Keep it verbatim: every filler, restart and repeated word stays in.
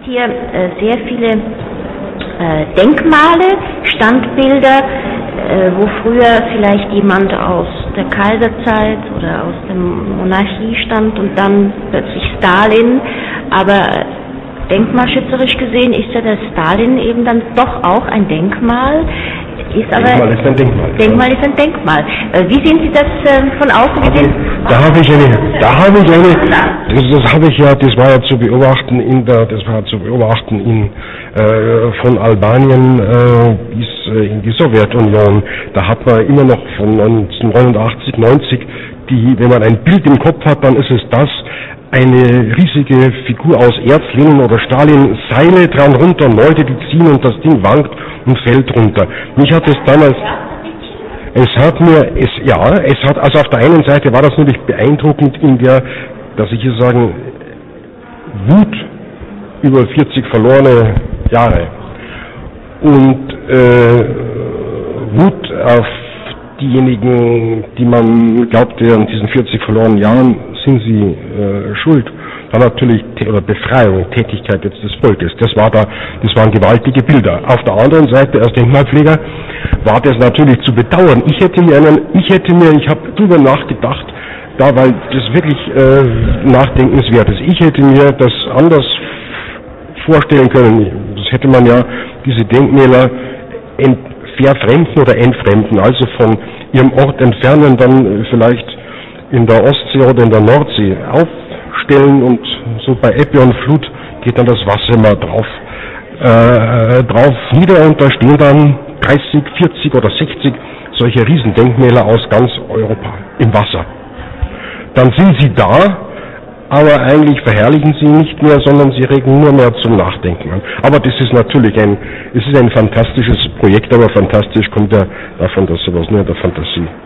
hier äh, sehr viele äh, Denkmale, Standbilder, äh, wo früher vielleicht jemand aus der Kaiserzeit oder aus der Monarchie stand und dann plötzlich Stalin, aber denkmalschützerisch gesehen ist ja der Stalin eben dann doch auch ein Denkmal. Ist aber Denkmal ist ein Denkmal. Denkmal ist ein Denkmal. Äh, wie sehen Sie das äh, von außen gesehen? Da habe ich eine, da habe ich eine, das, das habe ich ja, das war ja zu beobachten in der, das war zu beobachten in, äh, von Albanien äh, bis äh, in die Sowjetunion. Da hat man immer noch von neunzehnhundertneunundachtzig, neunzig, die, wenn man ein Bild im Kopf hat, dann ist es das, eine riesige Figur aus Erz, Lenin oder Stalin, Seile dran runter, Leute, die ziehen und das Ding wankt und fällt runter. Mich hat es damals, es hat mir, es, ja, es hat, also auf der einen Seite war das natürlich beeindruckend in der, dass ich hier sagen, Wut über vierzig verlorene Jahre und äh, Wut auf diejenigen, die man glaubte, an diesen vierzig verlorenen Jahren sind sie äh, schuld. Dann natürlich, oder Befreiung, Tätigkeit jetzt des Volkes. Das war da, das waren gewaltige Bilder. Auf der anderen Seite, als Denkmalpfleger, war das natürlich zu bedauern. Ich hätte mir einen, ich hätte mir, ich habe drüber nachgedacht, da, weil das wirklich äh, nachdenkenswert ist. Ich hätte mir das anders vorstellen können. Das hätte man ja, diese Denkmäler ent, verfremden oder entfremden, also von ihrem Ort entfernen, dann vielleicht in der Ostsee oder in der Nordsee aufstellen und so bei Ebbe und Flut geht dann das Wasser immer drauf, äh, drauf nieder und da stehen dann dreißig, vierzig oder sechzig solche Riesendenkmäler aus ganz Europa im Wasser. Dann sind sie da, aber eigentlich verherrlichen sie nicht mehr, sondern sie regen nur mehr zum Nachdenken an. Aber das ist natürlich ein, es ist ein fantastisches Projekt, aber fantastisch kommt ja davon, dass sowas nur in der Fantasie